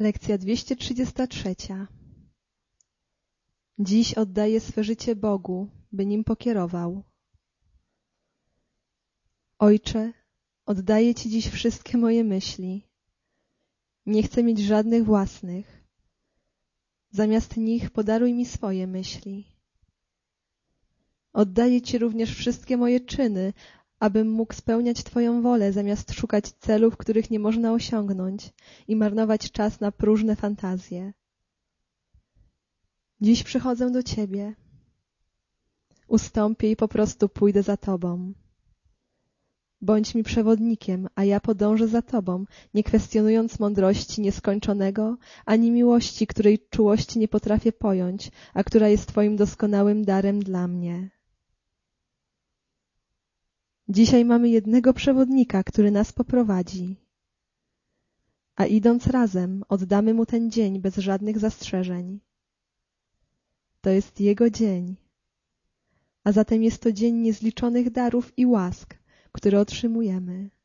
Lekcja 233. Dziś oddaję swe życie Bogu, by nim pokierował. Ojcze, oddaję Ci dziś wszystkie moje myśli. Nie chcę mieć żadnych własnych. Zamiast nich podaruj mi swoje myśli. Oddaję Ci również wszystkie moje czyny, abym mógł spełniać Twoją wolę, zamiast szukać celów, których nie można osiągnąć i marnować czas na próżne fantazje. Dziś przychodzę do Ciebie. Ustąpię i po prostu pójdę za Tobą. Bądź mi przewodnikiem, a ja podążę za Tobą, nie kwestionując mądrości nieskończonego, ani miłości, której czułości nie potrafię pojąć, a która jest Twoim doskonałym darem dla mnie. Dzisiaj mamy jednego przewodnika, który nas poprowadzi, a idąc razem oddamy Mu ten dzień bez żadnych zastrzeżeń. To jest Jego dzień, a zatem jest to dzień niezliczonych darów i łask, które otrzymujemy.